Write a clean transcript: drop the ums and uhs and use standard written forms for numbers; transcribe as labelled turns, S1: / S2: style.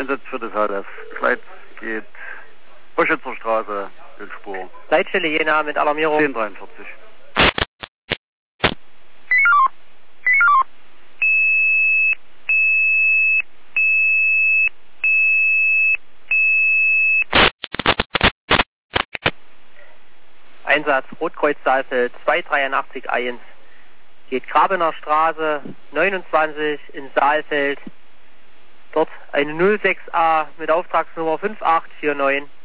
S1: Einsatz für das HDF. Gleit geht Boschützer Straße, Wildspur.
S2: Leitstelle Jena mit Alarmierung.
S1: 1043.
S2: Einsatz Rotkreuz Saalfeld 283-1. Geht Grabener Straße 29 in Saalfeld. Dort eine 06A mit Auftragsnummer 5849.